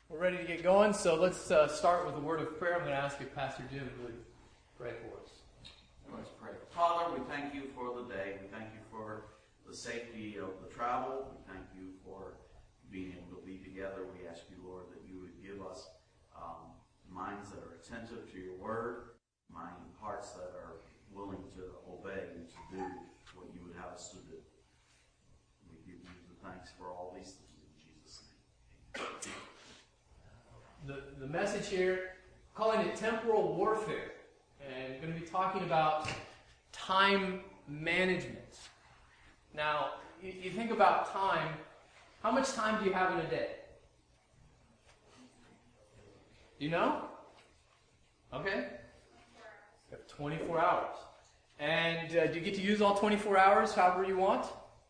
We're ready to get going, so let's start with a word of prayer. I'm going to ask if Pastor Jim would pray for us. Let's pray. Father, we thank you for the day. We thank you for the safety of the travel. We thank you for being able to be together. We ask you, Lord, that you would give us minds that are attentive to your word, hearts that are willing to obey and to do what you would have us to do. We give you the thanks for all these things in Jesus' name. Amen. The message here, calling it temporal warfare, and we're going to be talking about time management. Now, you think about time. How much time do you have in a day? Do you know? Okay. You have 24 hours. And do you get to use all 24 hours however you want?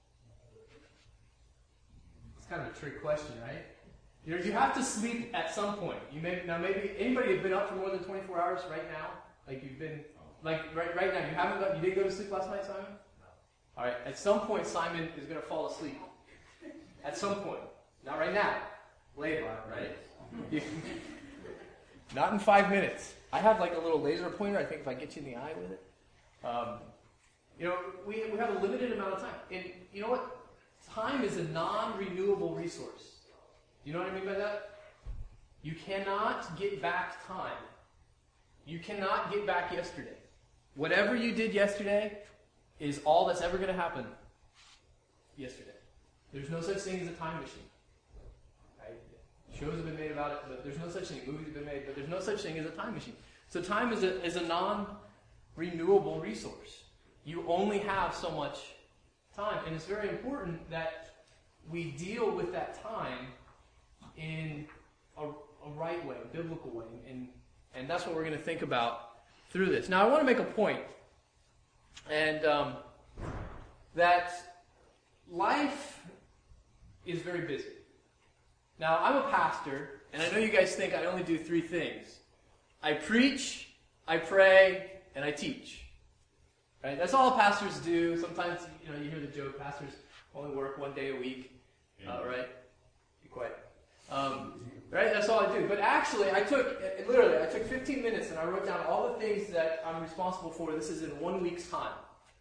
It's kind of a trick question, right? You have to sleep at some point. Maybe anybody have been up for more than 24 hours right now? Like you've been, like right now, you didn't go to sleep last night, Simon? No. All right, at some point Simon is going to fall asleep. At some point. Not right now. Later, right? Not in 5 minutes. I have like a little laser pointer, I think if I get you in the eye with it. We have a limited amount of time. And you know what? Time is a non-renewable resource. You know what I mean by that? You cannot get back time. You cannot get back yesterday. Whatever you did yesterday is all that's ever going to happen yesterday. There's no such thing as a time machine. Right? Shows have been made about it, but there's no such thing. Movies have been made, but there's no such thing as a time machine. So time is a non-renewable resource. You only have so much time, and it's very important that we deal with that time in a right way, a biblical way, and that's what we're going to think about through this. Now, I want to make a point, and that life is very busy. Now, I'm a pastor, and I know you guys think I only do 3 things. I preach, I pray, and I teach. Right? That's all pastors do. Sometimes, you hear the joke, pastors only work 1 day a week, right? Be quiet. Right? That's all I do. But actually, I took 15 minutes and I wrote down all the things that I'm responsible for. This is in 1 week's time.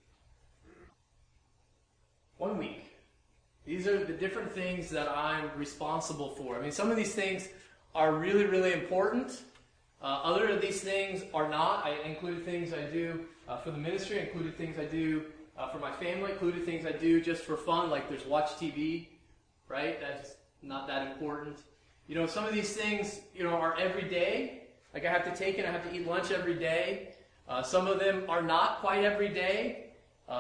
1 week. These are the different things that I'm responsible for. I mean, some of these things are really, really important. Other of these things are not. I included things I do for the ministry. I included things I do for my family. I included things I do just for fun, like there's watch TV, right? That's not that important. Some of these things, are every day. Like I have to take it, I have to eat lunch every day. Some of them are not quite every day.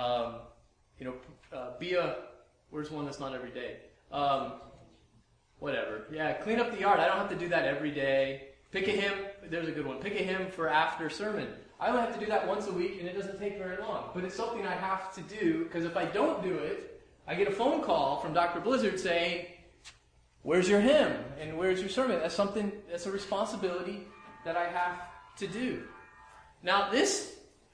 Where's one that's not every day? Whatever. Yeah, clean up the yard. I don't have to do that every day. Pick a hymn. There's a good one. Pick a hymn for after sermon. I only have to do that once a week, and it doesn't take very long. But it's something I have to do, because if I don't do it, I get a phone call from Dr. Blizzard saying, "Where's your hymn? And where's your sermon?" That's a responsibility that I have to do. Now, this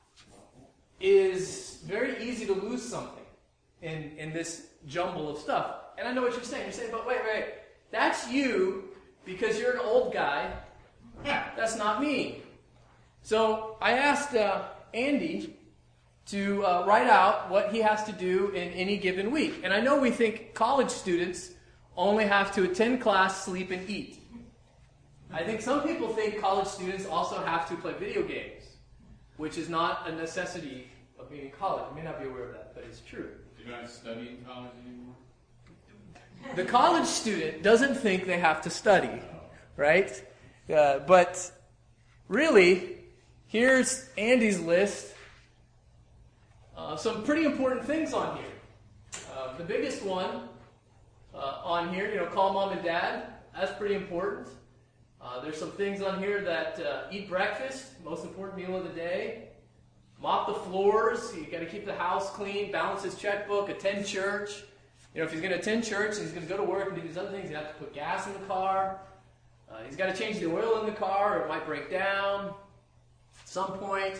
is very easy to lose something in this jumble of stuff. And I know what you're saying. You're saying, but wait. That's you because you're an old guy. That's not me. So I asked Andy to write out what he has to do in any given week. And I know we think college students only have to attend class, sleep, and eat. I think some people think college students also have to play video games, which is not a necessity of being in college. You may not be aware of that, but it's true. You don't study in college anymore? The college student doesn't think they have to study, right? But really, here's Andy's list. Some pretty important things on here. The biggest one on here, call mom and dad. That's pretty important. There's some things on here that eat breakfast, most important meal of the day. Mop the floors. You got to keep the house clean. Balance his checkbook. Attend church. If he's going to attend church and he's going to go to work and do these other things, you have to put gas in the car. He's got to change the oil in the car, or it might break down at some point.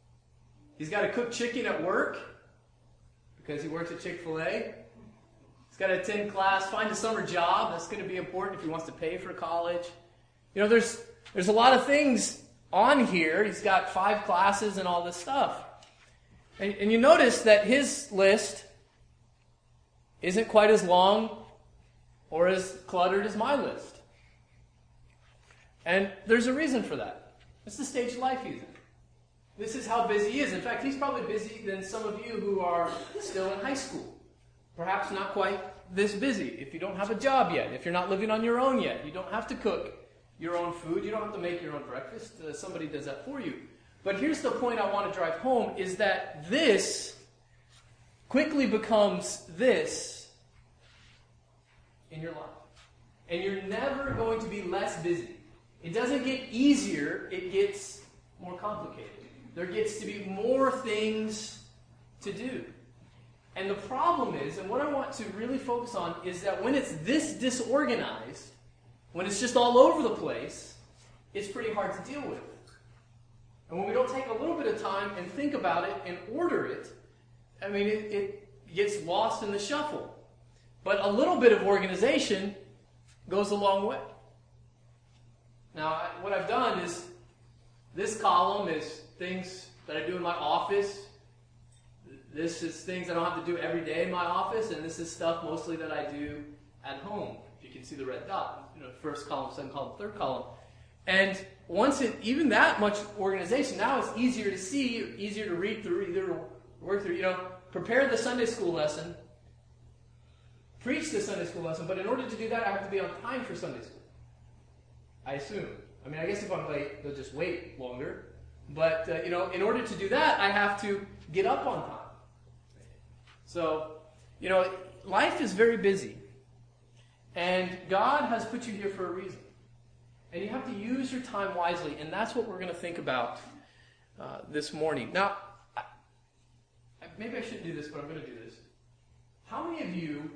He's got to cook chicken at work because he works at Chick-fil-A. He's got to attend class, find a summer job. That's going to be important if he wants to pay for college. You know, there's a lot of things on here. He's got 5 classes and all this stuff. And you notice that his list isn't quite as long or as cluttered as my list. And there's a reason for that. It's the stage of life he's in. This is how busy he is. In fact, he's probably busier than some of you who are still in high school. Perhaps not quite this busy. If you don't have a job yet, if you're not living on your own yet, you don't have to cook your own food, you don't have to make your own breakfast. Somebody does that for you. But here's the point I want to drive home, is that this quickly becomes this in your life. And you're never going to be less busy. It doesn't get easier, it gets more complicated. There gets to be more things to do. And the problem is, and what I want to really focus on, is that when it's this disorganized, when it's just all over the place, it's pretty hard to deal with. And when we don't take a little bit of time and think about it and order it, I mean, it gets lost in the shuffle. But a little bit of organization goes a long way. Now, what I've done is, this column is things that I do in my office. This is things I don't have to do every day in my office, and this is stuff mostly that I do at home. You can see the red dot, first column, second column, third column. And once even that much organization, now it's easier to see, easier to read through, either work through, prepare the Sunday school lesson, preach the Sunday school lesson, but in order to do that, I have to be on time for Sunday school. I assume. I mean, I guess if I'm late, they'll just wait longer. But, in order to do that, I have to get up on time. So, life is very busy. And God has put you here for a reason. And you have to use your time wisely. And that's what we're going to think about this morning. Now, maybe I shouldn't do this, but I'm going to do this. How many of you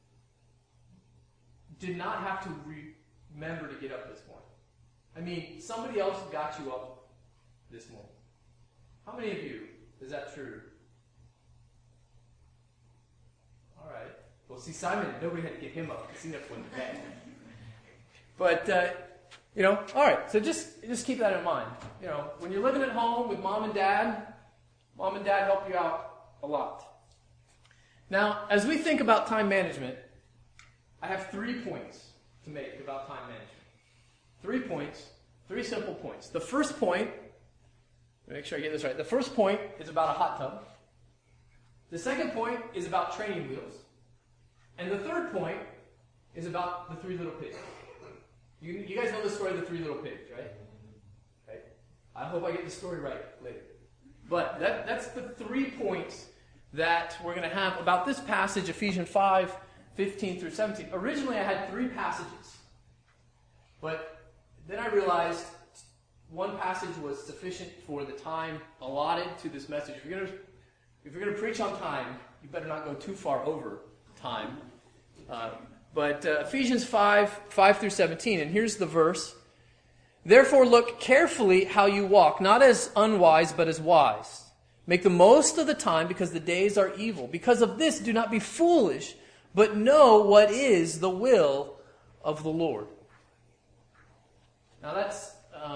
did not have to remember to get up this morning? I mean, somebody else got you up this morning. How many of you is that true? All right. Well, see, Simon, nobody had to get him up because he never went to bed. But, all right. So just keep that in mind. When you're living at home with mom and dad help you out a lot. Now, as we think about time management, I have 3 points to make about time management. 3 points, 3 simple points. The first point, make sure I get this right. The first point is about a hot tub. The second point is about training wheels. And the third point is about the 3 little pigs. You guys know the story of the 3 little pigs, right? Right? I hope I get the story right later. But that's the 3 points that we're going to have about this passage, Ephesians 5, 15 through 17. Originally, I had 3 passages. But then I realized one passage was sufficient for the time allotted to this message. If you're going to preach on time, you better not go too far over time. But Ephesians 5 through 17, and here's the verse. Therefore look carefully how you walk, not as unwise, but as wise. Make the most of the time, because the days are evil. Because of this, do not be foolish, but know what is the will of the Lord. Now that's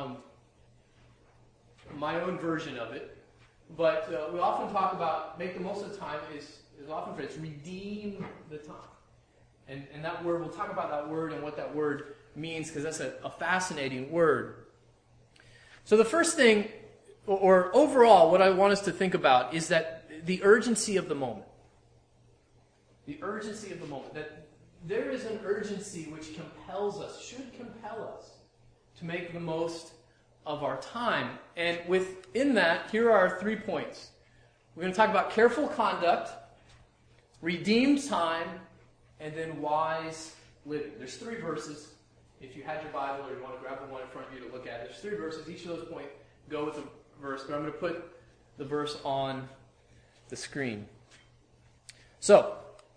my own version of it. But we often talk about make the most of the time is often for it's redeem the time. And that word, we'll talk about that word and what that word means, because that's a fascinating word. So the first thing, or overall, what I want us to think about is that the urgency of the moment. The urgency of the moment. That there is an urgency which compels us, should compel us, to make the most of our time. And within that, here are 3 points. We're going to talk about careful conduct, redeemed time, and then wise living. There's 3 verses. If you had your Bible or you want to grab the one in front of you to look at, there's 3 verses. Each of those points go with a verse, but I'm going to put the verse on the screen. So,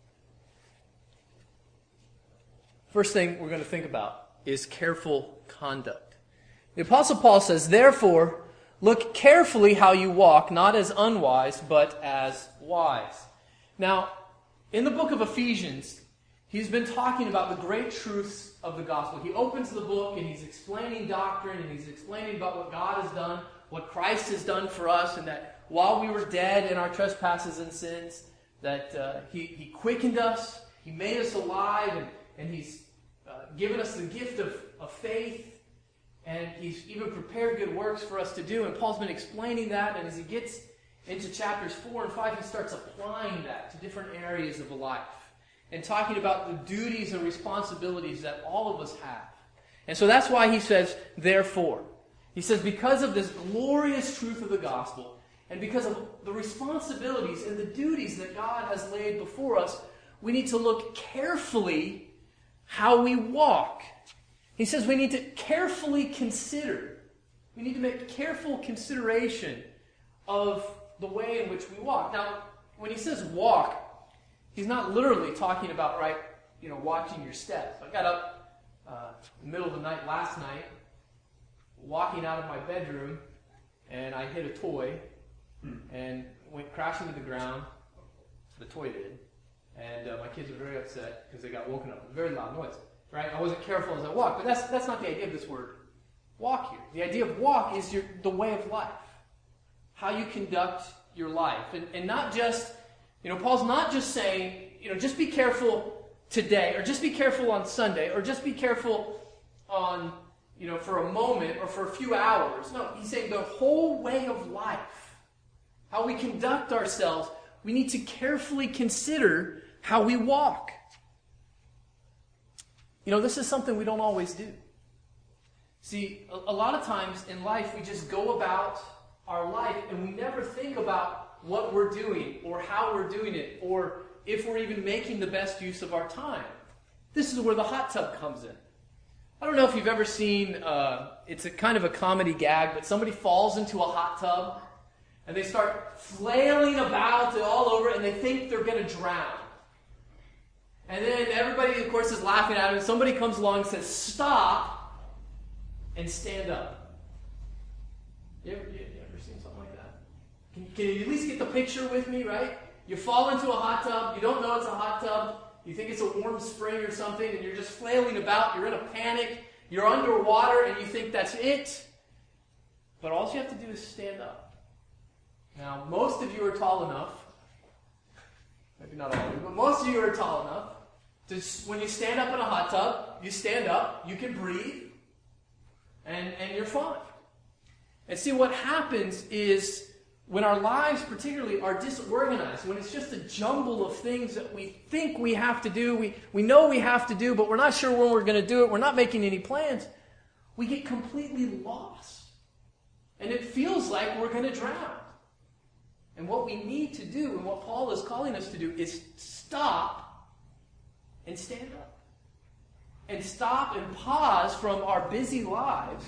first thing we're going to think about is careful conduct. The Apostle Paul says, therefore, look carefully how you walk, not as unwise, but as wise. Now, in the book of Ephesians, he's been talking about the great truths of the gospel. He opens the book and he's explaining doctrine and he's explaining about what God has done, what Christ has done for us, and that while we were dead in our trespasses and sins, that he quickened us, he made us alive, and he's given us the gift of faith, and he's even prepared good works for us to do. And Paul's been explaining that, and as he gets into chapters 4 and 5, he starts applying that to different areas of life and talking about the duties and responsibilities that all of us have. And so that's why he says, therefore. He says, because of this glorious truth of the gospel, and because of the responsibilities and the duties that God has laid before us, we need to look carefully how we walk. He says we need to carefully consider. We need to make careful consideration of the way in which we walk. Now, when he says walk, he's not literally talking about, watching your steps. I got up in the middle of the night last night, walking out of my bedroom, and I hit a toy, and went crashing to the ground. The toy did. And my kids were very upset because they got woken up with a very loud noise. Right? I wasn't careful as I walked, but that's not the idea of this word walk here. The idea of walk is the way of life. How you conduct your life. And not just, Paul's not just saying, just be careful today, or just be careful on Sunday, or just be careful on, for a moment or for a few hours. No, he's saying the whole way of life. How we conduct ourselves, we need to carefully consider how we walk. This is something we don't always do. See, a lot of times in life, we just go about our life and we never think about what we're doing or how we're doing it or if we're even making the best use of our time. This is where the hot tub comes in. I don't know if you've ever seen, it's a kind of a comedy gag, but somebody falls into a hot tub and they start flailing about all over and they think they're going to drown. And then everybody, of course, is laughing at him, and somebody comes along and says, stop and stand up. You ever seen something like that? Can you at least get the picture with me, right? You fall into a hot tub, you don't know it's a hot tub, you think it's a warm spring or something, and you're just flailing about, you're in a panic, you're underwater, and you think that's it. But all you have to do is stand up. Now, most of you are tall enough, maybe not all of you, but most of you are tall enough, when you stand up in a hot tub, you stand up, you can breathe, and you're fine. And see, what happens is when our lives particularly are disorganized, when it's just a jumble of things that we think we have to do, we know we have to do, but we're not sure when we're going to do it, we're not making any plans, we get completely lost. And it feels like we're going to drown. And what we need to do, and what Paul is calling us to do, is stop and stand up. And stop and pause from our busy lives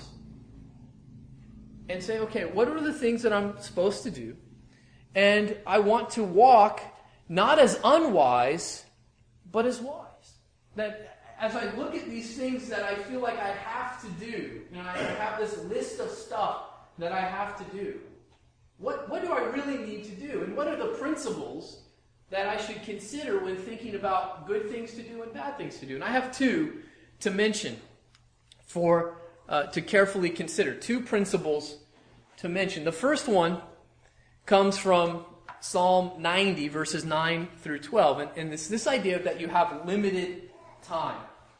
and say, okay, what are the things that I'm supposed to do? And I want to walk not as unwise, but as wise. That as I look at these things that I feel like I have to do, I have this list of stuff that I have to do. What do I really need to do? And what are the principles that I should consider when thinking about good things to do and bad things to do? And I have two to mention to carefully consider. Two principles to mention. The first one comes from Psalm 90, verses 9 through 12. And this idea that you have limited time.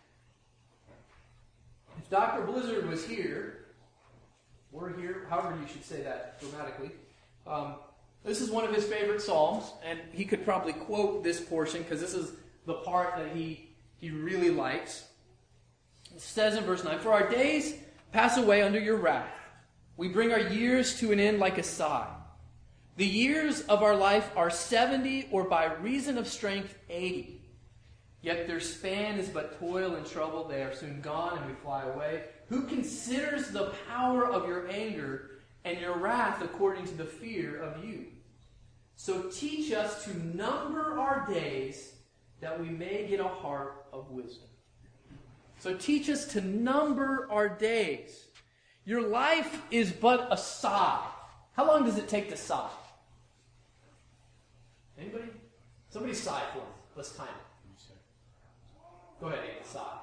If Dr. Blizzard was here, we're here, however you should say that grammatically, this is one of his favorite psalms, and he could probably quote this portion because this is the part that he really likes. It says in verse 9, "For our days pass away under your wrath. We bring our years to an end like a sigh. The years of our life are 70, or by reason of strength 80. Yet their span is but toil and trouble. They are soon gone, and we fly away. Who considers the power of your anger and your wrath according to the fear of you? So teach us to number our days that we may get a heart of wisdom." So teach us to number our days. Your life is but a sigh. How long does it take to sigh? Anybody? Somebody sigh for me. Let's time it. and sigh.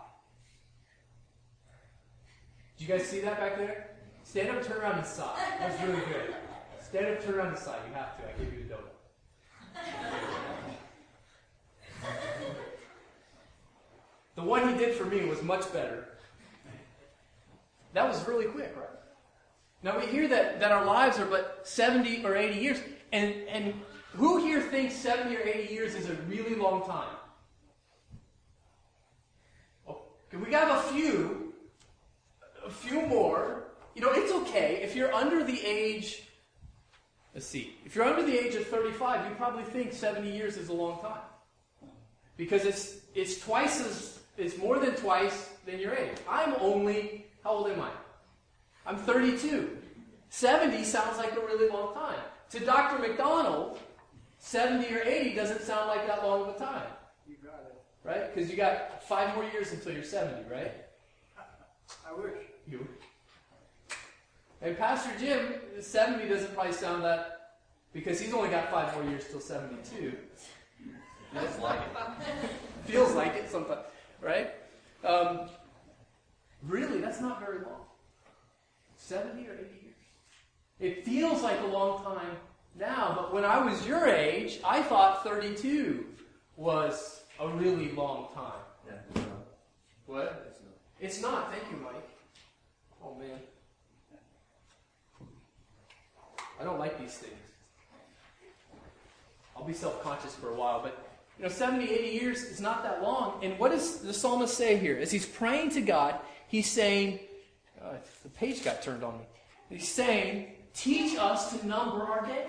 Did you guys see that back there? Stand up, turn around, and sigh. That was really good. Stand up, turn around, and sigh. You have to. I gave you a donut. The one he did for me was much better. That was really quick, right? Now we hear that our lives are but 70 or 80 years. And who here thinks 70 or 80 years is a really long time? Okay, we got a few more. You know, it's okay. If you're under the age, let's see. If you're under the age of 35, you probably think 70 years is a long time. Because it's more than twice than your age. I'm only, how old am I? I'm 32. 70 sounds like a really long time. To Dr. McDonald, 70 or 80 doesn't sound like that long of a time. You got it. Right? Because you got 5 more years until you're 70, right? I wish. You. And Pastor Jim, 70 doesn't probably sound that, because he's only got 5 more years till 72. Feels like it. Feels like it sometimes, right? Really, that's not very long. 70 or 80 years. It feels like a long time now, but when I was your age, I thought 32 was a really long time. Yeah. What? It's not. Thank you, Mike. Oh, man. I don't like these things. I'll be self-conscious for a while, but 70, 80 years is not that long. And what does the psalmist say here? As he's praying to God, he's saying, the page got turned on me. He's saying, teach us to number our days.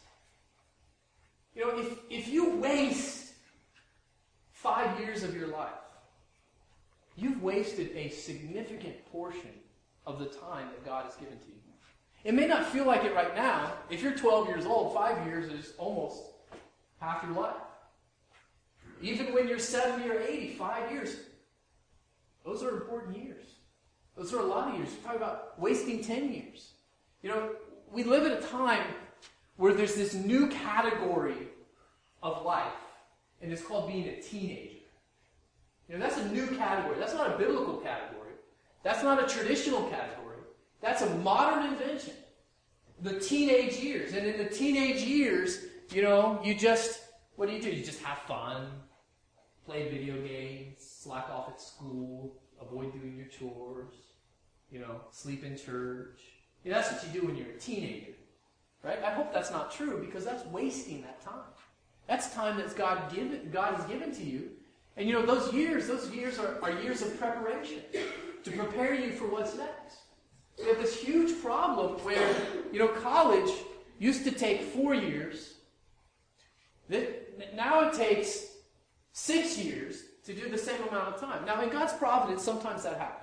If you waste 5 years of your life, you've wasted a significant portion of the time that God has given to you. It may not feel like it right now. If you're 12 years old, 5 years is almost half your life. Even when you're 70 or 80, 5 years, those are important years. Those are a lot of years. You're talking about wasting 10 years. We live at a time where there's this new category of life, and it's called being a teenager. That's a new category. That's not a biblical category. That's not a traditional category. That's a modern invention. The teenage years. And in the teenage years, what do? You just have fun, play video games, slack off at school, avoid doing your chores, sleep in church. That's what you do when you're a teenager, right? I hope that's not true, because that's wasting that time. That's time that God has given to you. And those years are years of preparation to prepare you for what's next. We have this huge problem where, college used to take 4 years. Now it takes 6 years to do the same amount of time. Now, in God's providence, sometimes that happens.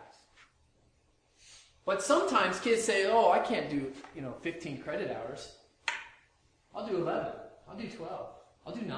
But sometimes kids say, I can't do, 15 credit hours. I'll do 11. I'll do 12. I'll do 9.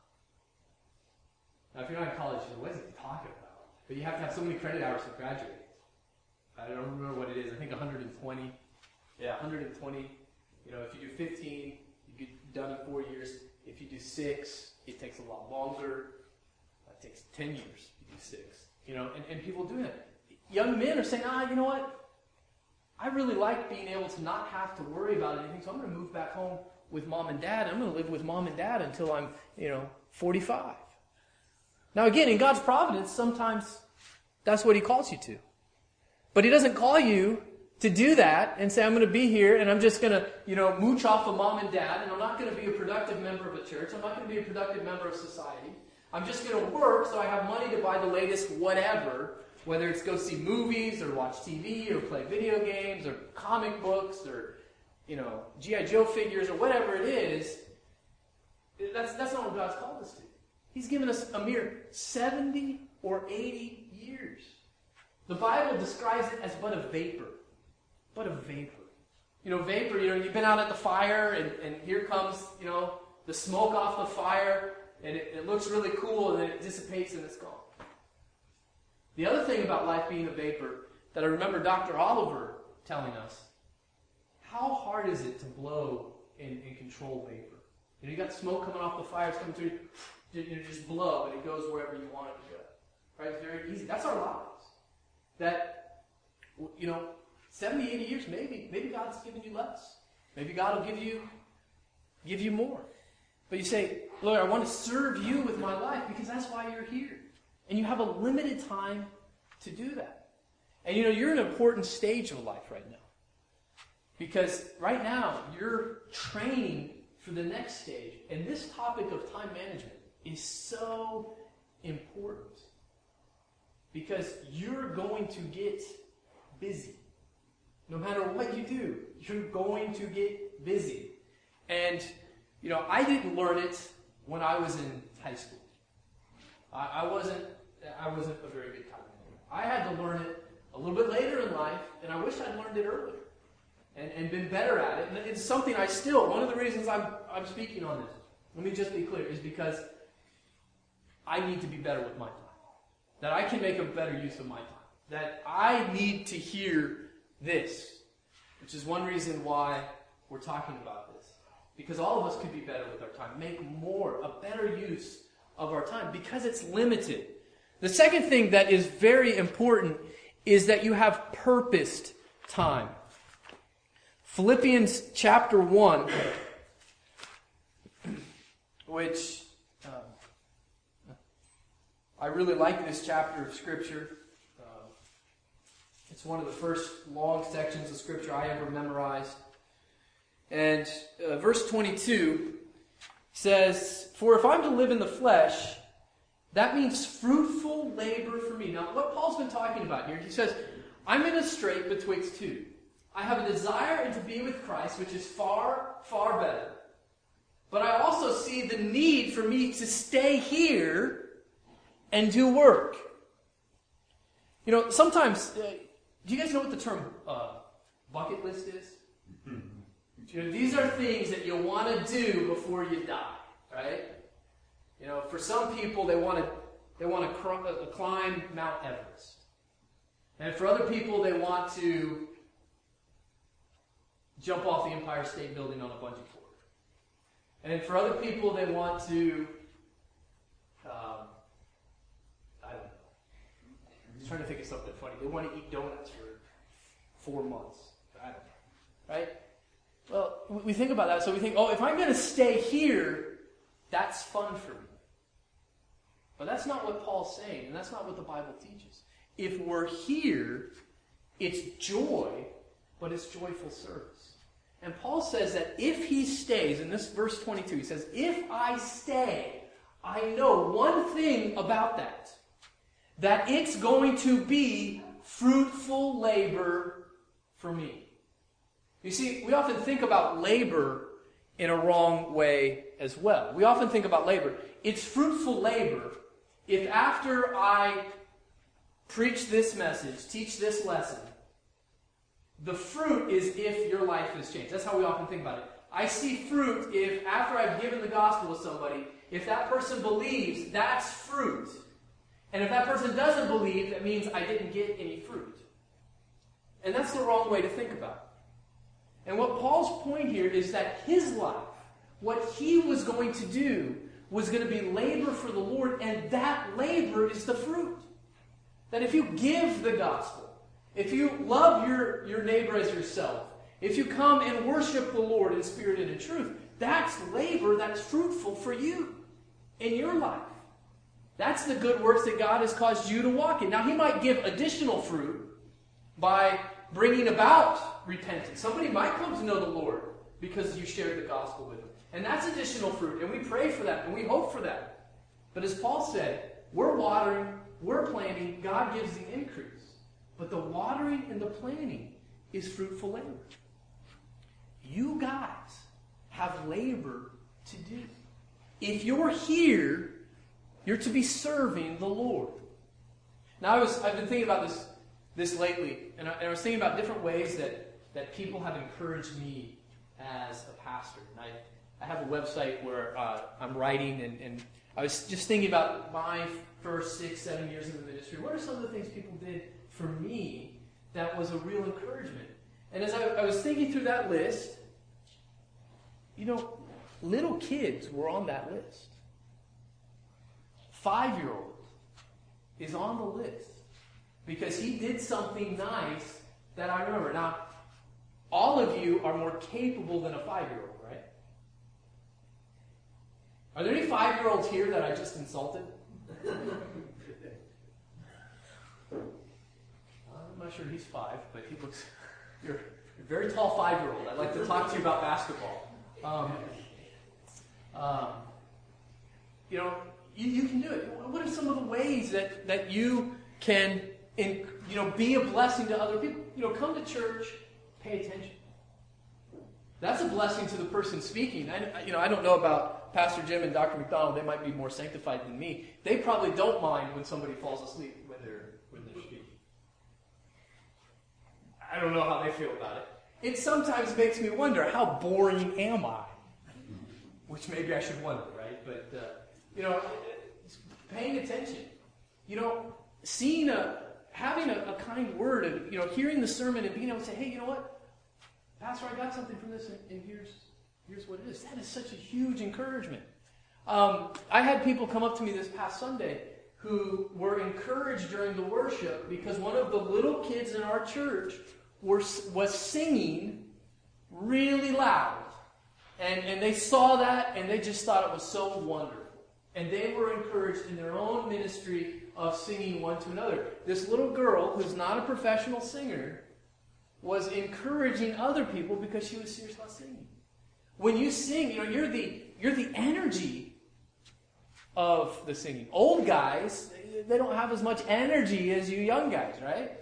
Now, if you're not in college, what is he talking about? But you have to have so many credit hours to graduate. I don't remember what it is. I think 120. Yeah, 120. If you do 15, you get done in 4 years. If you do 6, it takes a lot longer. It takes 10 years to do 6. And people do that. Young men are saying, you know what? I really like being able to not have to worry about anything, so I'm going to move back home with mom and dad. I'm going to live with mom and dad until I'm, 45. Now again, in God's providence, sometimes that's what He calls you to. But He doesn't call you to do that and say, I'm going to be here and I'm just going to, mooch off of mom and dad, and I'm not going to be a productive member of a church. I'm not going to be a productive member of society. I'm just going to work so I have money to buy the latest whatever, whether it's go see movies or watch TV or play video games or comic books or, G.I. Joe figures or whatever it is. That's not what God's called us to. He's given us a mere 70 or 80 years. The Bible describes it as but a vapor. But a vapor. Vapor, you've been out at the fire and here comes, the smoke off the fire and it looks really cool and then it dissipates and it's gone. The other thing about life being a vapor that I remember Dr. Oliver telling us, how hard is it to blow and control vapor? You got smoke coming off the fire, it's coming through, you just blow and it goes wherever you want it to go. Right? It's very easy. That's our lives. That, 70, 80 years, maybe God's giving you less. Maybe God will give you more. But you say, Lord, I want to serve you with my life because that's why you're here. And you have a limited time to do that. And you're in an important stage of life right now. Because right now, you're training for the next stage. And this topic of time management is so important. Because you're going to get busy. No matter what you do, you're going to get busy. And, I didn't learn it when I was in high school. I wasn't a very good time manager. I had to learn it a little bit later in life, and I wish I'd learned it earlier and been better at it. And it's something one of the reasons I'm speaking on this, let me just be clear, is because I need to be better with my time. That I can make a better use of my time. That I need to hear this, which is one reason why we're talking about this. Because all of us could be better with our time. Make a better use of our time, because it's limited. The second thing that is very important is that you have purposed time. Philippians chapter 1, which I really like this chapter of Scripture. It's one of the first long sections of Scripture I ever memorized. And verse 22 says, "For if I'm to live in the flesh, that means fruitful labor for me." Now, what Paul's been talking about here, he says, I'm in a strait betwixt two. I have a desire to be with Christ, which is far, far better. But I also see the need for me to stay here and do work. Sometimes, do you guys know what the term bucket list is? These are things that you want to do before you die, right? For some people, they want to climb Mount Everest. And for other people, they want to jump off the Empire State Building on a bungee cord. And for other people, they want to, I don't know. I'm just trying to think of something funny. They want to eat donuts for 4 months. I don't know. Right? Well, we think about that, so we think, if I'm going to stay here, that's fun for me. But that's not what Paul's saying, and that's not what the Bible teaches. If we're here, it's joy, but it's joyful service. And Paul says that if he stays, in this verse 22, he says, if I stay, I know one thing about that it's going to be fruitful labor for me. You see, we often think about labor in a wrong way as well. We often think about labor. It's fruitful labor if after I preach this message, teach this lesson, the fruit is if your life has changed. That's how we often think about it. I see fruit if after I've given the gospel to somebody, if that person believes, that's fruit. And if that person doesn't believe, that means I didn't get any fruit. And that's the wrong way to think about it. And what Paul's point here is that his life, what he was going to do, was going to be labor for the Lord, and that labor is the fruit. That if you give the gospel, if you love your neighbor as yourself, if you come and worship the Lord in spirit and in truth, that's labor that's fruitful for you in your life. That's the good works that God has caused you to walk in. Now, he might give additional fruit by bringing about repentance. Somebody might come to know the Lord because you shared the gospel with them. And that's additional fruit, and we pray for that, and we hope for that. But as Paul said, we're watering, we're planting, God gives the increase. But the watering and the planting is fruitful labor. You guys have labor to do. If you're here, you're to be serving the Lord. Now, I've been thinking about this lately, and I was thinking about different ways that people have encouraged me as a pastor. And I have a website where I'm writing, and I was just thinking about my first 6-7 years in the ministry. What are some of the things people did for me that was a real encouragement? And as I was thinking through that list, little kids were on that list. 5-year-olds, is on the list because he did something nice that I remember. Now, all of you are more capable than a 5-year-old, right? Are there any 5-year-olds here that I just insulted? I'm not sure he's 5, but he looks... You're a very tall 5-year-old. I'd like to talk to you about basketball. You can do it. What are some of the ways that you can, be a blessing to other people? Come to church, pay attention. That's a blessing to the person speaking. I don't know about Pastor Jim and Dr. McDonald. They might be more sanctified than me. They probably don't mind when somebody falls asleep when they're speaking. I don't know how they feel about it. It sometimes makes me wonder, how boring am I? Which maybe I should wonder, right? But, paying attention. Having a kind word and, hearing the sermon and being able to say, hey, you know what? Pastor, I got something from this, and here's what it is. That is such a huge encouragement. I had people come up to me this past Sunday who were encouraged during the worship because one of the little kids in our church was singing really loud. And they saw that, and they just thought it was so wonderful. And they were encouraged in their own ministry of singing one to another. This little girl, who's not a professional singer, was encouraging other people because she was serious about singing. When you sing, you're the energy of the singing. Old guys, they don't have as much energy as you young guys, right?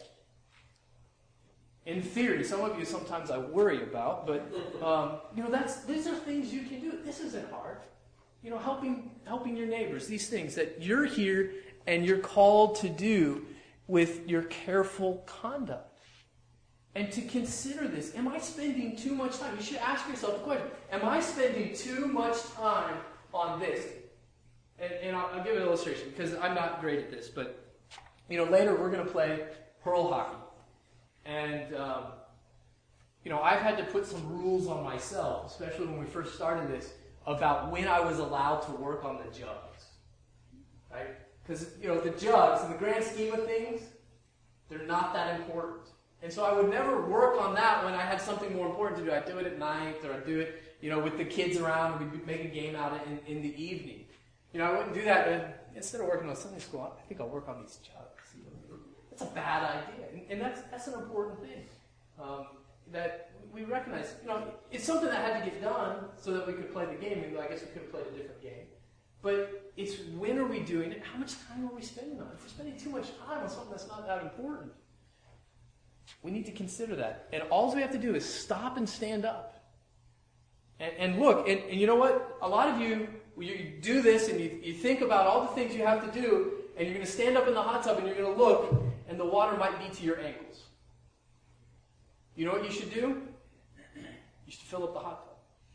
In theory, some of you sometimes I worry about, but these are things you can do. This isn't hard. Helping your neighbors, these things that you're here and you're called to do with your careful conduct. And to consider this, am I spending too much time? You should ask yourself the question, am I spending too much time on this? And I'll give an illustration because I'm not great at this, but later we're going to play Pearl hockey. And, I've had to put some rules on myself, especially when we first started this, about when I was allowed to work on the jugs. Right? Because, the jugs, in the grand scheme of things, they're not that important. And so I would never work on that when I had something more important to do. I'd do it at night, or I'd do it, with the kids around, and we'd make a game out of it in the evening. I wouldn't do that. And instead of working on Sunday school, I think I'll work on these jugs. That's a bad idea. And that's an important thing. That we recognize, it's something that had to get done so that we could play the game. Maybe I guess we could have played a different game. But it's when are we doing it? How much time are we spending on it? If we're spending too much time on something that's not that important, we need to consider that. And all we have to do is stop and stand up. And look, and you know what? A lot of you do this and you think about all the things you have to do, and you're going to stand up in the hot tub and you're going to look, and the water might be to your ankles. You know what you should do? You should fill up the hot tub.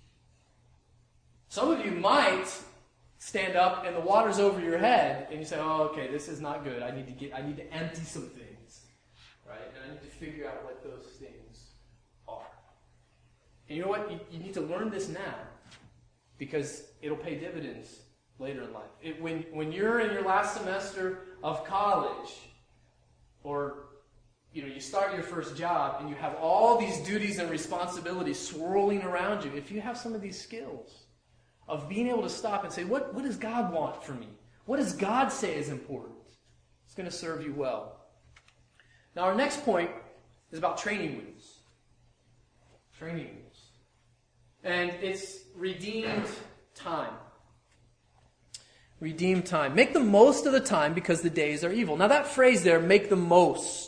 Some of you might stand up and the water's over your head, and you say, "Oh, okay, this is not good. I need to empty some things, right? And I need to figure out what those things are." And you know what? You need to learn this now, because it'll pay dividends later in life. When you're in your last semester of college, or you start your first job and you have all these duties and responsibilities swirling around you, if you have some of these skills of being able to stop and say, what does God want from me? What does God say is important? It's going to serve you well. Now our next point is about training wheels. Training wheels. And it's redeemed time. Redeemed time. Make the most of the time because the days are evil. Now that phrase there, make the most,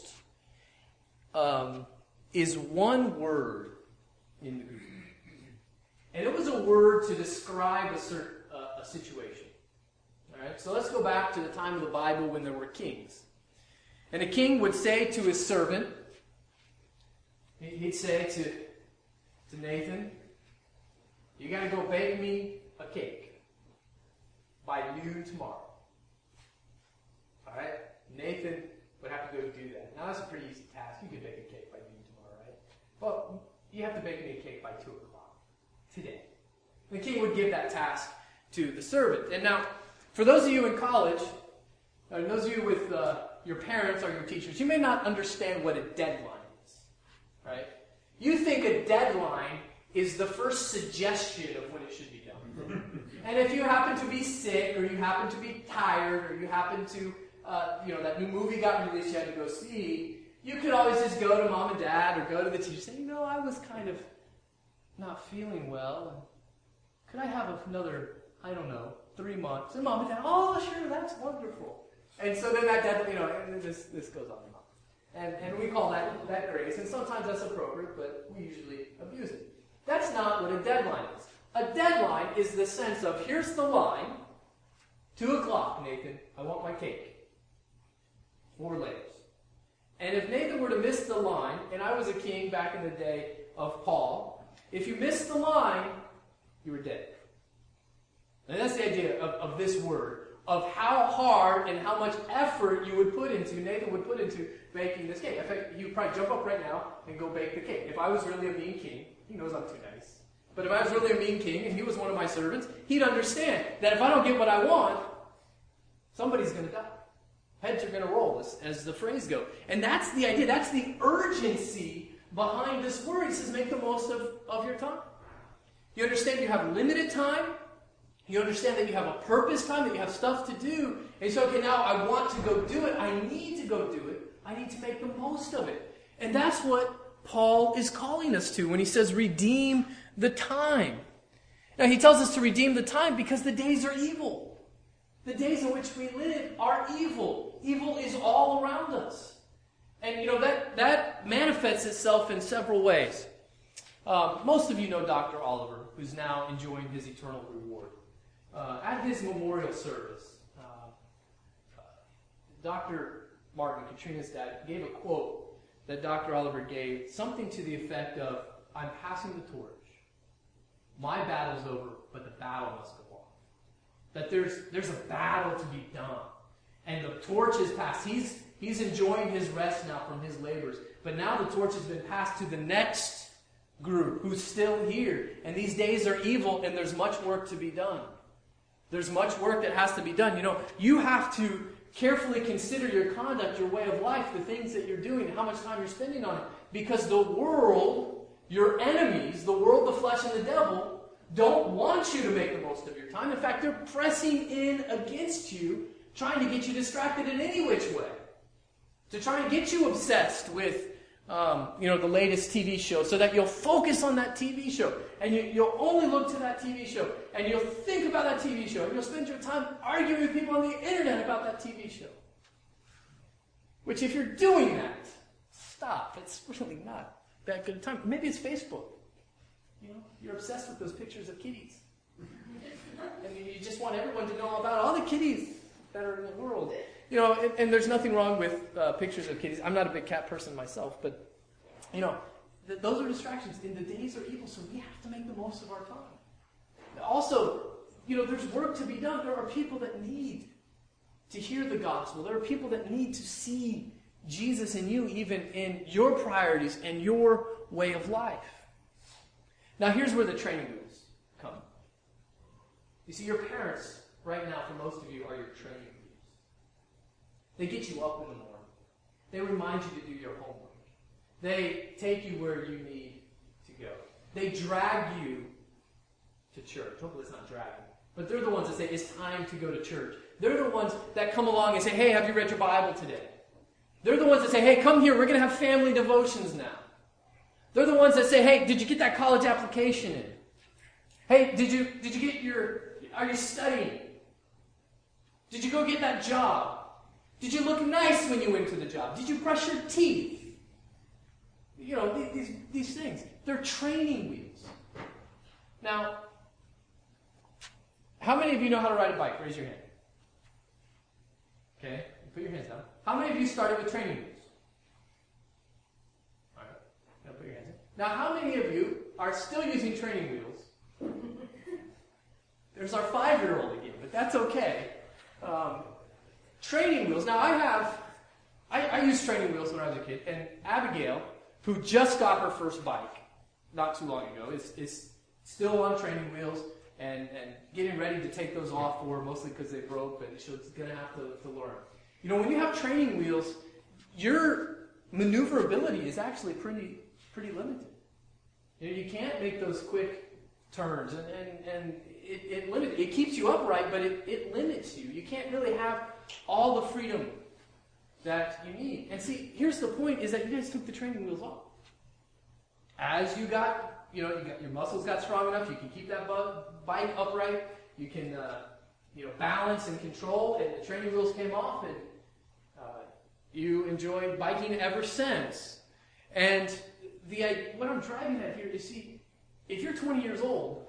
is one word in the Greek. And it was a word to describe a situation. All right, so let's go back to the time of the Bible when there were kings. And a king would say to his servant, he'd say to Nathan, "You got to go bake me a cake by noon tomorrow." All right? Nathan would have to go do that. Now that's a pretty easy task. You could bake a cake by noon tomorrow, right? But you have to bake me a cake by 2 o'clock today. The king would give that task to the servant. And now, for those of you in college, And those of you with your parents or your teachers, you may not understand what a deadline is, right? You think a deadline is the first suggestion of when it should be done. And if you happen to be sick, or you happen to be tired, or you happen to, that new movie got released you had to go see, you could always just go to mom and dad or go to the teacher and say, I was kind of not feeling well. Could I have another, 3 months? And mom and dad, oh, sure, that's wonderful. And so then that deadline, and this goes on and on. And we call that grace, and sometimes that's appropriate, but we usually abuse it. That's not what a deadline is. A deadline is the sense of, here's the line, 2 o'clock, Nathan, I want my cake. 4 layers. And if Nathan were to miss the line, and I was a king back in the day of Paul, if you missed the line, you were dead. And that's the idea of this word, of how hard and how much effort Nathan would put into baking this cake. In fact, you would probably jump up right now and go bake the cake. If I was really a mean king, he knows I'm too nice. But if I was really a mean king and he was one of my servants, he'd understand that if I don't get what I want, somebody's going to die. Heads are going to roll, as the phrase goes. And that's the idea. That's the urgency behind this word. He says, make the most of your time. You understand you have limited time. You understand that you have a purpose time, that you have stuff to do. And so, okay, now I want to go do it. I need to go do it. I need to make the most of it. And that's what Paul is calling us to when he says, redeem the time. Now, he tells us to redeem the time because the days are evil. The days in which we live are evil. Evil is all around us. And, that manifests itself in several ways. Most of you know Dr. Oliver, who's now enjoying his eternal reward. At his memorial service, Dr. Martin, Katrina's dad, gave a quote that Dr. Oliver gave, something to the effect of, I'm passing the torch. My battle's over, but the battle must go on. That there's a battle to be done. And the torch is passed. He's enjoying his rest now from his labors. But now the torch has been passed to the next group who's still here. And these days are evil, and there's much work to be done. There's much work that has to be done. You have to carefully consider your conduct, your way of life, the things that you're doing, how much time you're spending on it. Because the world, your enemies, the world, the flesh, and the devil, don't want you to make the most of your time. In fact, they're pressing in against you, trying to get you distracted in any which way. To try and get you obsessed with the latest TV show, so that you'll focus on that TV show, and you'll only look to that TV show, and you'll think about that TV show, and you'll spend your time arguing with people on the internet about that TV show. Which, if you're doing that, stop. It's really not that good a time. Maybe it's Facebook. You're obsessed with those pictures of kitties. And you just want everyone to know about all the kitties that are in the world. And there's nothing wrong with pictures of kitties. I'm not a big cat person myself, but, those are distractions. And the days are evil, so we have to make the most of our time. Also, there's work to be done. There are people that need to hear the gospel. There are people that need to see Jesus in you, even in your priorities and your way of life. Now, here's where the training wheels come. You see, your parents, right now, for most of you, are your training wheels. They get you up in the morning. They remind you to do your homework. They take you where you need to go. They drag you to church. Hopefully it's not dragging. But they're the ones that say, it's time to go to church. They're the ones that come along and say, hey, have you read your Bible today? They're the ones that say, hey, come here, we're going to have family devotions now. They're the ones that say, hey, did you get that college application in? Hey, did you get are you studying? Did you go get that job? Did you look nice when you went to the job? Did you brush your teeth? These things. They're training wheels. Now, how many of you know how to ride a bike? Raise your hand. Okay, put your hands down. How many of you started with training wheels? All right, now put your hands in. Now, how many of you are still using training wheels? There's our 5-year-old again, but that's okay. Training wheels. Now, I used training wheels when I was a kid, and Abigail, who just got her first bike not too long ago, is still on training wheels and getting ready to take those off for her, mostly because they broke, but she's going to have to learn. You know, when you have training wheels, your maneuverability is actually pretty limited. You know, you can't make those quick turns, and it limits. It keeps you upright, but it limits you. You can't really have all the freedom that you need. And see, here's the point: is that you guys took the training wheels off. As you got, your muscles got strong enough, you can keep that bike upright. You can, balance and control. And the training wheels came off, and you enjoyed biking ever since. And what I'm driving at here is, see, if you're 20 years old,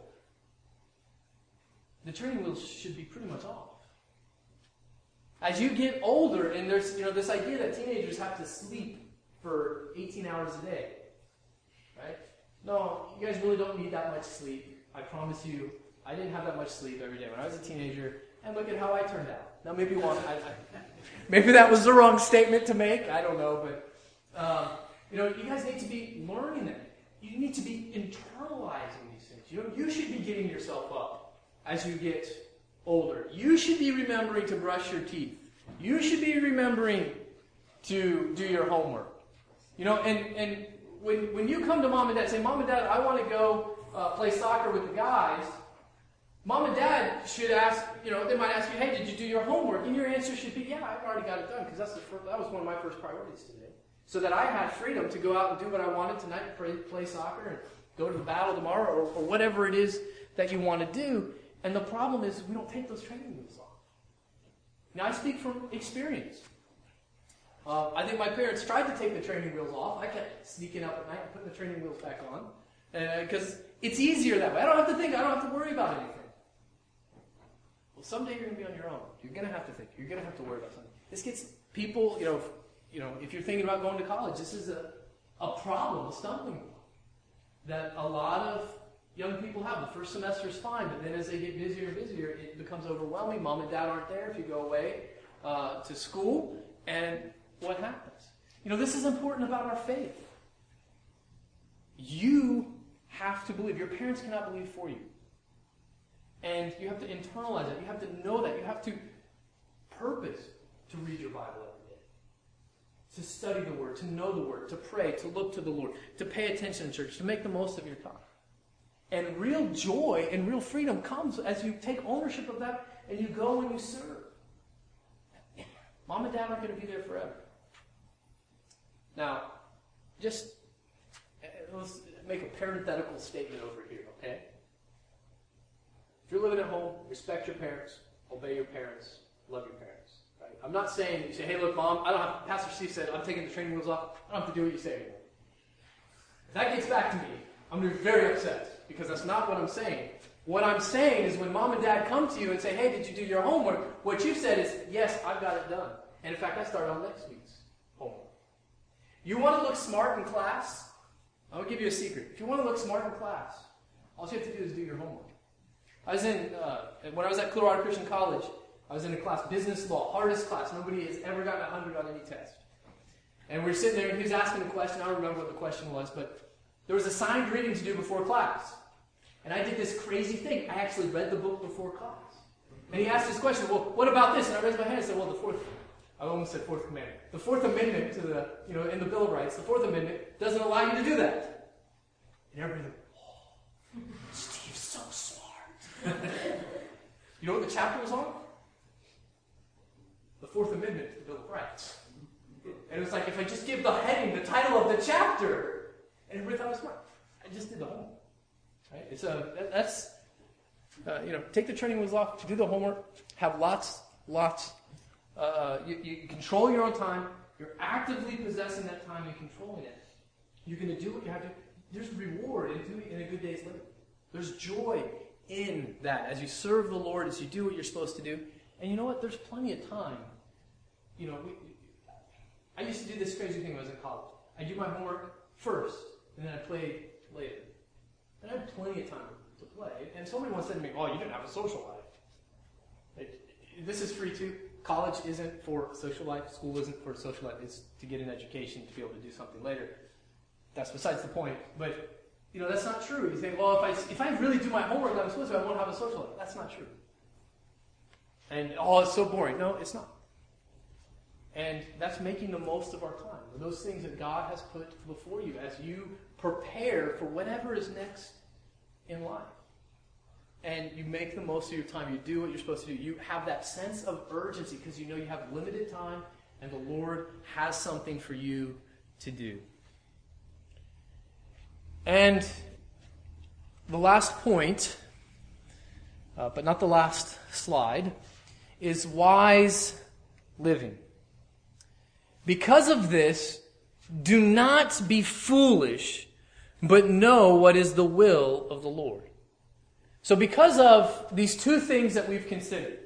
the training wheels should be pretty much off. As you get older, and there's this idea that teenagers have to sleep for 18 hours a day, right? No, you guys really don't need that much sleep. I promise you, I didn't have that much sleep every day when I was a teenager, and look at how I turned out. Now, maybe that was the wrong statement to make. I don't know, but you guys need to be learning that. You need to be internalizing these things. You should be getting yourself up as you get older. You should be remembering to brush your teeth. You should be remembering to do your homework. And when you come to mom and dad, say, Mom and Dad, I want to go play soccer with the guys. Mom and Dad should ask, they might ask you, hey, did you do your homework? And your answer should be, yeah, I've already got it done, because that was one of my first priorities today. So that I had freedom to go out and do what I wanted tonight, play soccer, and go to the battle tomorrow, or whatever it is that you want to do. And the problem is we don't take those training wheels off. Now, I speak from experience. I think my parents tried to take the training wheels off. I kept sneaking up at night and putting the training wheels back on. Because it's easier that way. I don't have to think. I don't have to worry about anything. Well, someday you're going to be on your own. You're going to have to think. You're going to have to worry about something. This gets people, if you're thinking about going to college, this is a problem, a stumbling block that a lot of young people have. The first semester is fine, but then as they get busier and busier, it becomes overwhelming. Mom and Dad aren't there if you go away to school, and what happens? This is important about our faith. You have to believe. Your parents cannot believe for you. And you have to internalize it. You have to know that. You have to purpose to read your Bible every day. To study the Word, to know the Word, to pray, to look to the Lord, to pay attention in church, to make the most of your time. And real joy and real freedom comes as you take ownership of that and you go and you serve. Mom and Dad aren't going to be there forever. Now, let's make a parenthetical statement over here, okay? If you're living at home, respect your parents, obey your parents, love your parents. Right? I'm not saying that you say, hey, look, Mom, Pastor Steve said, I'm taking the training wheels off. I don't have to do what you say anymore. If that gets back to me, I'm going to be very upset, because that's not what I'm saying. What I'm saying is when Mom and Dad come to you and say, hey, did you do your homework? What you said is, yes, I've got it done. And in fact, I start on next week's homework. You want to look smart in class? I'll give you a secret. If you want to look smart in class, all you have to do is do your homework. When I was at Clearwater Christian College, I was in a class, business law, hardest class. Nobody has ever gotten 100 on any test. And we were sitting there, and he was asking a question. I don't remember what the question was, but there was assigned reading to do before class. And I did this crazy thing. I actually read the book before class. And he asked this question, well, what about this? And I raised my hand and said, well, I almost said Fourth Commandment. The Fourth Amendment to in the Bill of Rights, the Fourth Amendment doesn't allow you to do that. And everybody went, oh, Steve's so smart. You know what the chapter was on? The Fourth Amendment to the Bill of Rights. And it was like, if I just give the heading, the title of the chapter, and everybody thought I was smart. I just did the homework. Right? Take the training wheels off, do the homework, have lots. You control your own time. You're actively possessing that time and controlling it. You're going to do what you have to. There's reward in doing in a good day's living. There's joy in that as you serve the Lord, as you do what you're supposed to do. And you know what? There's plenty of time. I used to do this crazy thing when I was in college. I do my homework first, and then I played later. And I had plenty of time to play. And somebody once said to me, oh, you didn't have a social life. This is free too. College isn't for social life. School isn't for social life. It's to get an education to be able to do something later. That's besides the point. But, that's not true. You think, well, if I really do my homework that I'm supposed to, I won't have a social life. That's not true. And, it's so boring. No, it's not. And that's making the most of our time. Those things that God has put before you as you prepare for whatever is next in life. And you make the most of your time. You do what you're supposed to do. You have that sense of urgency because you know you have limited time and the Lord has something for you to do. And the last point, but not the last slide, is wise living. Because of this, do not be foolish, but know what is the will of the Lord. So because of these two things that we've considered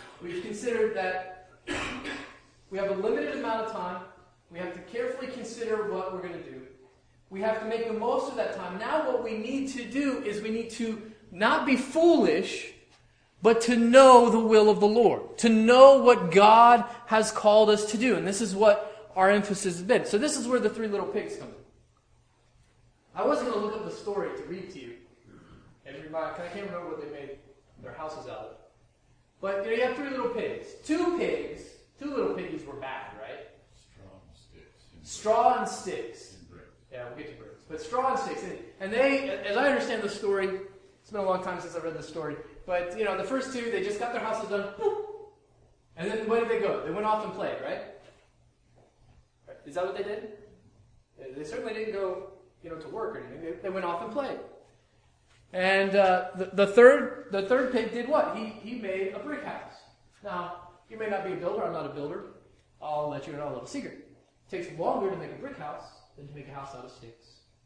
that we have a limited amount of time, we have to carefully consider what we're going to do, we have to make the most of that time. Now what we need to do is we need to not be foolish, but to know the will of the Lord, to know what God has called us to do. And this is what our emphasis has been. So this is where the three little pigs come in. I wasn't going to look up the story to read to you. I can't remember what they made their houses out of. But you have three little pigs. Two little piggies were bad, right? Straw and sticks. Yeah, we'll get to bricks. But straw and sticks. And they, as I understand the story, it's been a long time since I read the story, but the first two, they just got their houses done, boop, and then where did they go? They went off and played, right? Is that what they did? They certainly didn't go, to work or anything. They went off and played. And the third pig did what? He made a brick house. Now, you may not be a builder. I'm not a builder. I'll let you know a little secret. It takes longer to make a brick house than to make a house out of sticks.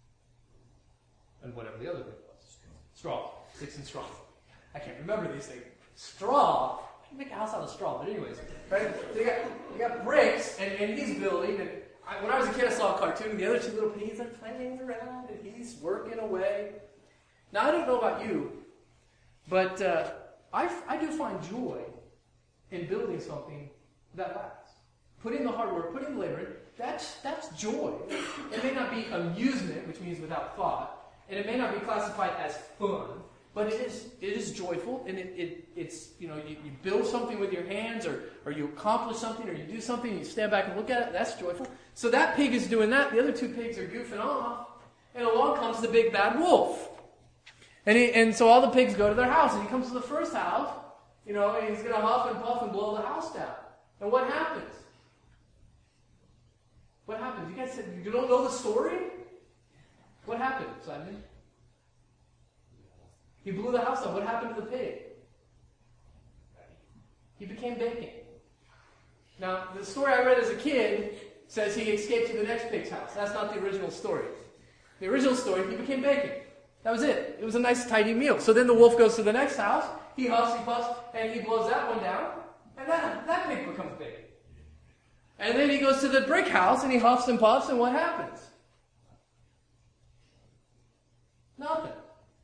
And whatever the other thing was. Straw. Sticks and straw. I can't remember these things. Straw. I can make a house out of straw. But anyways, right? You got bricks, and he's building. And when I was a kid, I saw a cartoon. The other two little pigs are playing around, and he's working away. Now, I don't know about you, but I do find joy in building something that lasts. Putting the hard work, putting the labor in, that's joy. It may not be amusement, which means without thought, and it may not be classified as fun, but it is joyful, and it's you build something with your hands, or you accomplish something, or you do something, and you stand back and look at it, that's joyful. So that pig is doing that, the other two pigs are goofing off, and along comes the big bad wolf. And so all the pigs go to their house, and he comes to the first house, and he's going to huff and puff and blow the house down. And what happens? What happens? You guys said you don't know the story? What happened, Simon? He blew the house down. What happened to the pig? He became bacon. Now, the story I read as a kid says he escaped to the next pig's house. That's not the original story. The original story, he became bacon. That was it. It was a nice, tidy meal. So then the wolf goes to the next house. He huffs, he puffs, and he blows that one down. And that pig becomes bacon. And then he goes to the brick house, and he huffs and puffs, and what happens? Nothing.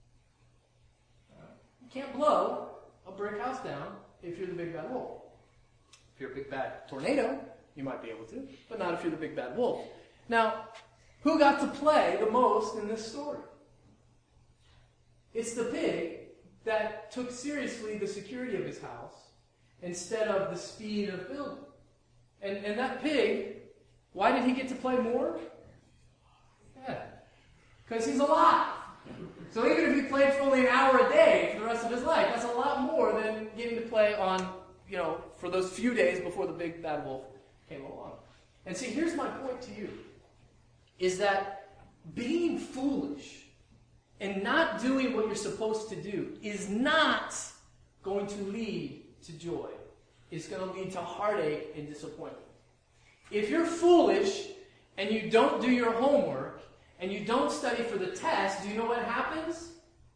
You can't blow a brick house down if you're the big bad wolf. If you're a big bad tornado, you might be able to, but not if you're the big bad wolf. Now, who got to play the most in this story? It's the pig that took seriously the security of his house instead of the speed of building. And that pig, why did he get to play more? Yeah, because he's alive. So even if he played for only an hour a day for the rest of his life, that's a lot more than getting to play on, for those few days before the big bad wolf came along. And see, here's my point to you, is that being foolish and not doing what you're supposed to do is not going to lead to joy. It's going to lead to heartache and disappointment. If you're foolish and you don't do your homework and you don't study for the test, do you know what happens?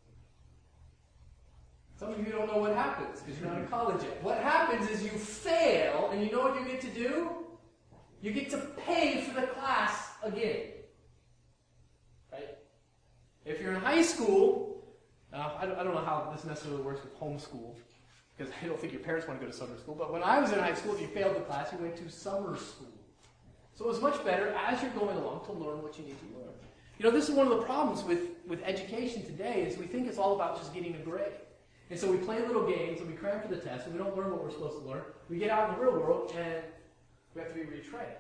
Some of you don't know what happens because you're not in college yet. What happens is you fail, and you know what you get to do? You get to pay for the class again. Right? If you're in high school, I don't know how this necessarily works with homeschool, because I don't think your parents want to go to summer school, but when I was in high school, if you failed the class, you went to summer school. So it was much better as you're going along to learn what you need to learn. This is one of the problems with education today, is we think it's all about just getting a grade. And so we play little games, and we cram for the test, and we don't learn what we're supposed to learn. We get out in the real world, and We have to be retrained.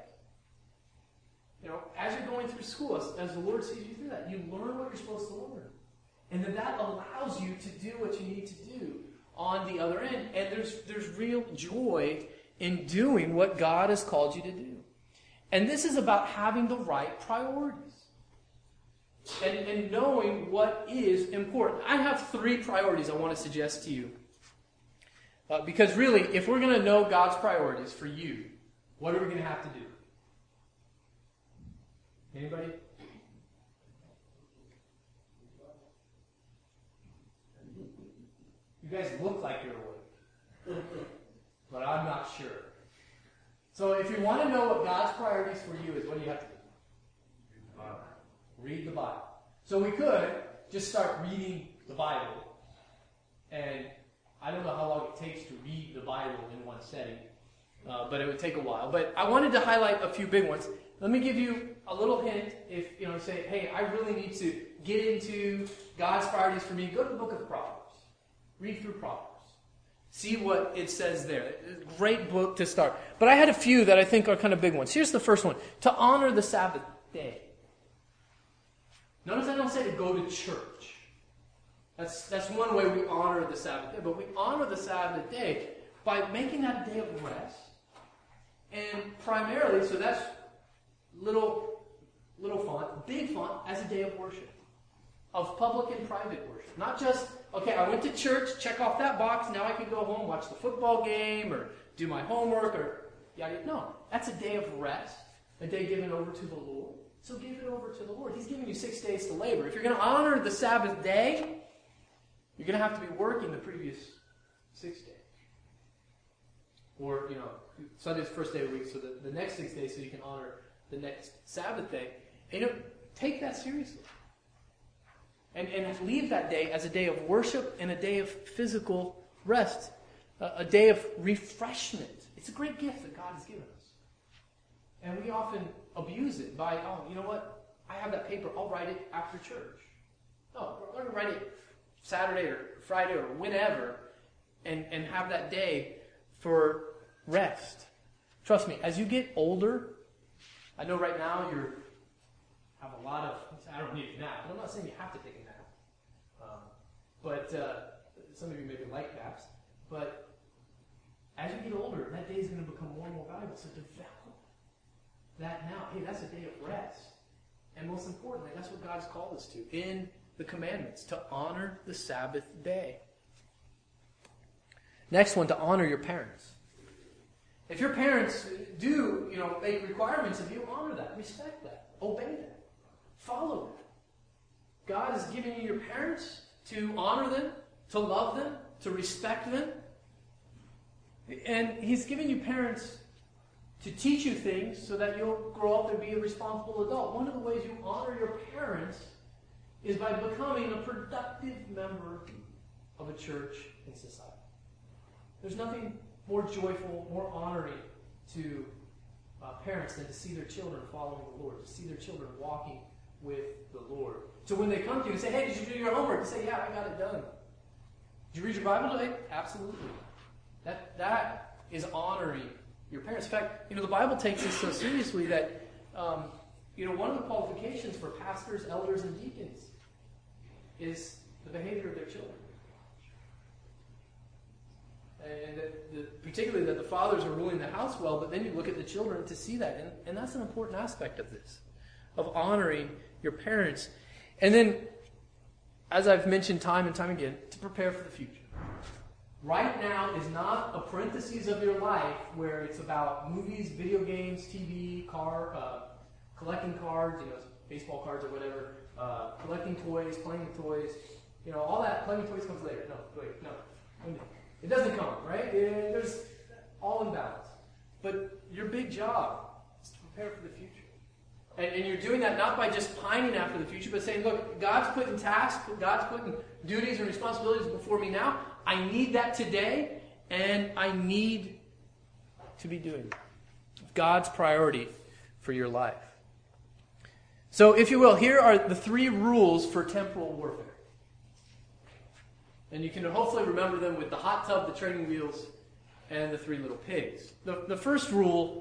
As you're going through school, as the Lord sees you through that, you learn what you're supposed to learn. And then that allows you to do what you need to do on the other end. And there's real joy in doing what God has called you to do. And this is about having the right priorities. And knowing what is important. I have 3 priorities I want to suggest to you. Because really, if we're going to know God's priorities for you, what are we going to have to do? Anybody? You guys look like you're awake. But I'm not sure. So if you want to know what God's priorities for you is, what do you have to do? Read the Bible. So we could just start reading the Bible. And I don't know how long it takes to read the Bible in one setting. But it would take a while. But I wanted to highlight a few big ones. Let me give you a little hint. If say, hey, I really need to get into God's priorities for me, go to the book of Proverbs. Read through Proverbs. See what it says there. Great book to start. But I had a few that I think are kind of big ones. Here's the first one. To honor the Sabbath day. Notice I don't say to go to church. That's one way we honor the Sabbath day. But we honor the Sabbath day by making that a day of rest. And primarily, so that's little font, big font, as a day of worship. Of public and private worship. Not just, okay, I went to church, check off that box, now I can go home, watch the football game, or do my homework, or yada. No, that's a day of rest, a day given over to the Lord. So give it over to the Lord. He's giving you 6 days to labor. If you're going to honor the Sabbath day, you're going to have to be working the previous 6 days. Or, Sunday's the first day of the week, so the next 6 days so you can honor the next Sabbath day. And take that seriously. And leave that day as a day of worship and a day of physical rest. A day of refreshment. It's a great gift that God has given us. And we often abuse it by, you know what? I have that paper. I'll write it after church. No, we're going to write it Saturday or Friday or whenever and have that day for rest. Trust me, as you get older, I know right now have a lot of, I don't need a nap, but I'm not saying you have to take a nap. But some of you maybe like naps. But as you get older, that day is going to become more and more valuable. So develop that now. Hey, that's a day of rest. And most importantly, that's what God's called us to in the commandments, to honor the Sabbath day. Next one, to honor your parents. If your parents do, make requirements of you, honor that, respect that, obey that, follow that. God has given you your parents to honor them, to love them, to respect them. And He's given you parents to teach you things so that you'll grow up and be a responsible adult. One of the ways you honor your parents is by becoming a productive member of a church and society. There's nothing more joyful, more honoring to parents than to see their children following the Lord, to see their children walking with the Lord. So when they come to you and say, hey, did you do your homework? You say, yeah, I got it done. Did you read your Bible today? Absolutely. That is honoring your parents. In fact, the Bible takes this so seriously that, one of the qualifications for pastors, elders, and deacons is the behavior of their children. And particularly that the fathers are ruling the house well, but then you look at the children to see that. And that's an important aspect of this, of honoring your parents. And then, as I've mentioned time and time again, to prepare for the future. Right now is not a parenthesis of your life where it's about movies, video games, TV, collecting cards, baseball cards or whatever, collecting toys, playing with toys. All that, playing with toys comes later. No. It doesn't come, right? There's all in balance. But your big job is to prepare for the future. And you're doing that not by just pining after the future, but saying, look, God's putting tasks, God's putting duties and responsibilities before me now. I need that today, and I need to be doing it. God's priority for your life. So, if you will, here are the 3 rules for temporal warfare. And you can hopefully remember them with the hot tub, the training wheels, and the 3 little pigs. The first rule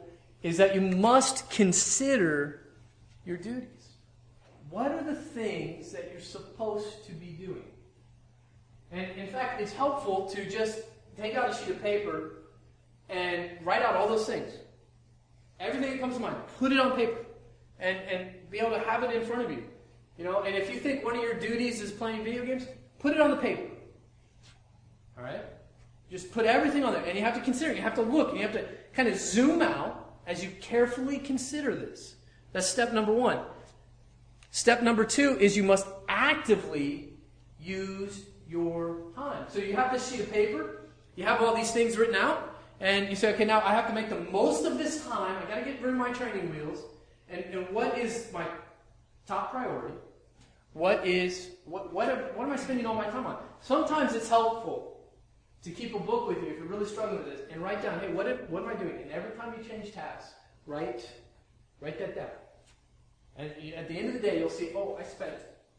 is that you must consider your duties. What are the things that you're supposed to be doing? And in fact, it's helpful to just take out a sheet of paper and write out all those things. Everything that comes to mind, put it on paper and be able to have it in front of you. And if you think one of your duties is playing video games, put it on the paper. All right? Just put everything on there. And you have to consider it. You have to look. And you have to kind of zoom out as you carefully consider this. That's step number 1. Step number 2 is you must actively use your time. So you have this sheet of paper. You have all these things written out. And you say, okay, now I have to make the most of this time. I got to get rid of my training wheels. And what is my top priority? What am I spending all my time on? Sometimes it's helpful to keep a book with you if you're really struggling with this and write down, hey, what am I doing? And every time you change tasks, write that down. And at the end of the day, you'll see, oh, I spent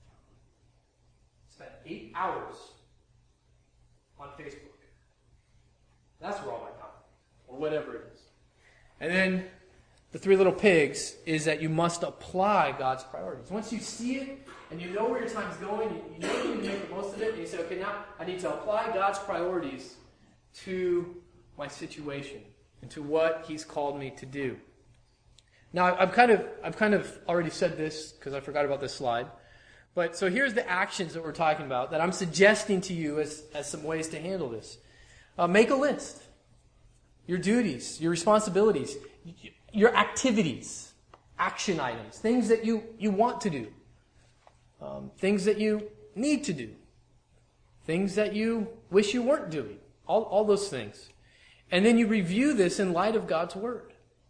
8 hours on Facebook. That's where all my time is, or whatever it is. And then the 3 little pigs is that you must apply God's priorities. Once you see it and you know where your time's going, you know you need to make the most of it, and you say, okay, now I need to apply God's priorities to my situation and to what He's called me to do. Now, I've kind of already said this because I forgot about this slide. But so here's the actions that we're talking about that I'm suggesting to you as some ways to handle this. Make a list. Your duties, your responsibilities, your activities, action items, things that you want to do, things that you need to do, things that you wish you weren't doing, all those things. And then you review this in light of God's Word.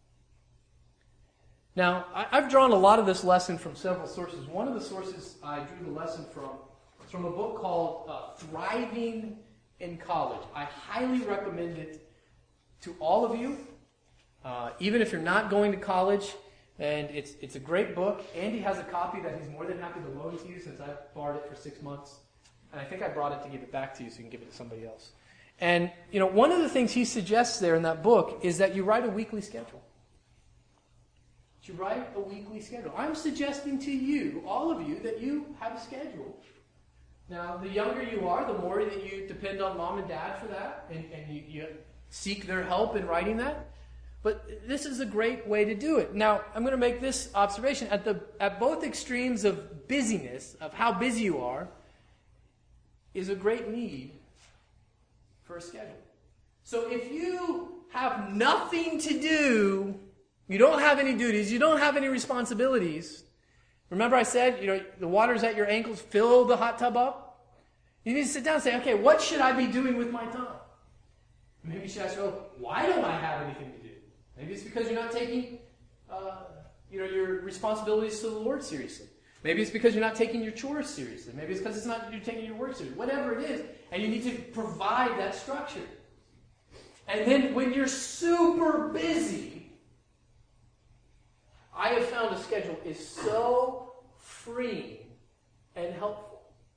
Now, I've drawn a lot of this lesson from several sources. One of the sources I drew the lesson from is from a book called Thriving in College. I highly recommend it to all of you, even if you're not going to college. And it's a great book. Andy has a copy that he's more than happy to loan to you since I've borrowed it for 6 months. And I think I brought it to give it back to you so you can give it to somebody else. And, one of the things he suggests there in that book is that you write a weekly schedule. You write a weekly schedule. I'm suggesting to you, all of you, that you have a schedule. Now, the younger you are, the more that you depend on mom and dad for that, and you seek their help in writing that. But this is a great way to do it. Now, I'm going to make this observation. At both extremes of busyness, of how busy you are, is a great need for a schedule. So if you have nothing to do, you don't have any duties, you don't have any responsibilities. Remember I said, the water's at your ankles, fill the hot tub up. You need to sit down and say, okay, what should I be doing with my time? Maybe you should ask yourself, why don't I have anything to do? Maybe it's because you're not taking your responsibilities to the Lord seriously. Maybe it's because you're not taking your chores seriously. Maybe it's because you're taking your work seriously. Whatever it is, and you need to provide that structure. And then when you're super busy, I have found a schedule is so freeing and helpful.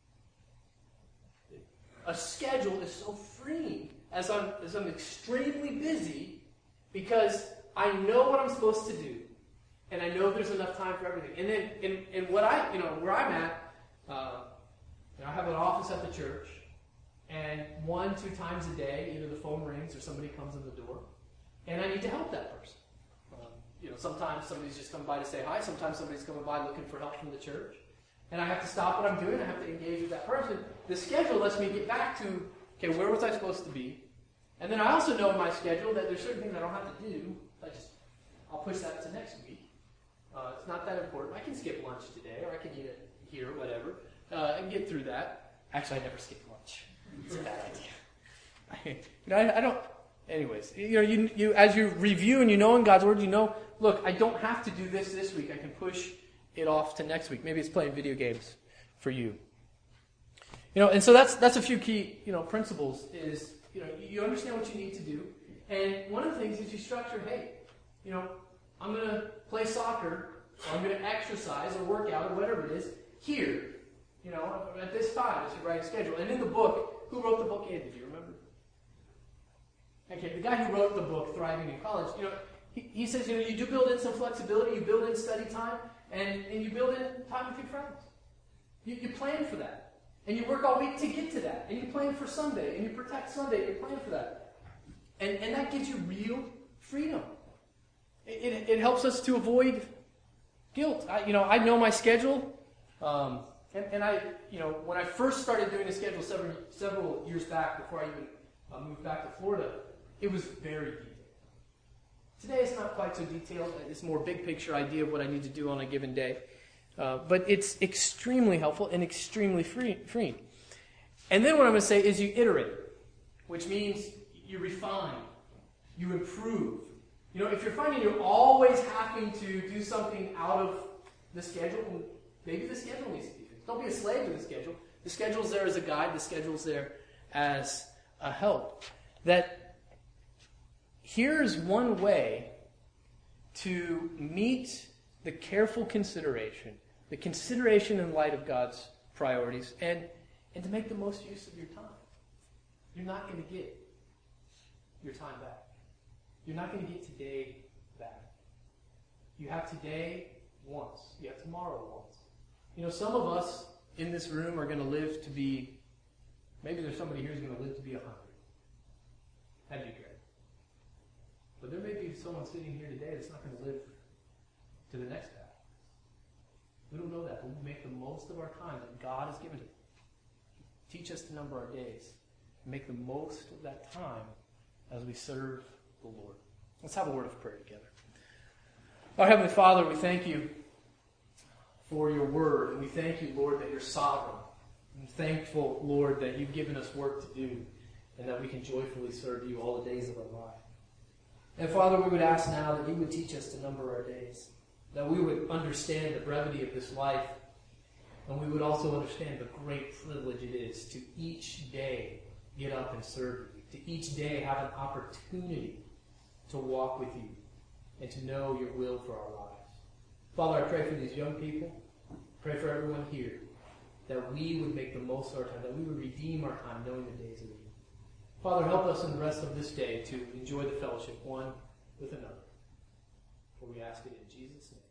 A schedule is so freeing as I'm extremely busy because I know what I'm supposed to do, and I know there's enough time for everything. And then in what where I'm at, I have an office at the church, and 1-2 times a day, either the phone rings or somebody comes in the door, and I need to help that person. Sometimes somebody's just coming by to say hi. Sometimes somebody's coming by looking for help from the church. And I have to stop what I'm doing. I have to engage with that person. The schedule lets me get back to, okay, where was I supposed to be? And then I also know in my schedule that there's certain things I don't have to do. I'll push that to next week. It's not that important. I can skip lunch today, or I can eat it here, whatever. I can get through that. Actually, I never skip lunch. It's a bad idea. I don't... Anyways, you as you review and in God's Word, look, I don't have to do this week. I can push it off to next week. Maybe it's playing video games for you. And so that's a few key, principles is, you understand what you need to do. And one of the things is you structure, hey, I'm going to play soccer, or I'm going to exercise or work out or whatever it is here, at this time as you write a schedule. And in the book, who wrote the book, Andy? Do you remember? Okay, the guy who wrote the book, Thriving in College, He says, you do build in some flexibility, you build in study time, and you build in time with your friends. You plan for that. And you work all week to get to that. And you plan for Sunday, and you protect Sunday, and you plan for that. And that gives you real freedom. It helps us to avoid guilt. I know my schedule. And I, when I first started doing a schedule several years back, before I even moved back to Florida, it was very detailed. Today it's not quite so detailed. It's more big picture idea of what I need to do on a given day. But it's extremely helpful and extremely freeing. And then what I'm going to say is you iterate, which means you refine, you improve. If you're finding you're always having to do something out of the schedule, maybe the schedule needs to be fixed. Don't be a slave to the schedule. The schedule's there as a guide. The schedule's there as a help. That here's one way to meet the careful consideration, the consideration in light of God's priorities, and to make the most use of your time. You're not going to get your time back. You're not going to get today back. You have today once. You have tomorrow once. Some of us in this room are going to live to be, maybe there's somebody here who's going to live to be 100. That'd be great. But there may be someone sitting here today that's not going to live to the next day. We don't know that, but we make the most of our time that God has given us. Teach us to number our days. And make the most of that time as we serve the Lord. Let's have a word of prayer together. Our Heavenly Father, we thank you for your word. And we thank you, Lord, that you're sovereign. I'm thankful, Lord, that you've given us work to do and that we can joyfully serve you all the days of our life. And Father, we would ask now that you would teach us to number our days, that we would understand the brevity of this life, and we would also understand the great privilege it is to each day get up and serve you, to each day have an opportunity to walk with you and to know your will for our lives. Father, I pray for these young people, pray for everyone here, that we would make the most of our time, that we would redeem our time knowing the days of the year. Father, help us in the rest of this day to enjoy the fellowship one with another. For we ask it in Jesus' name.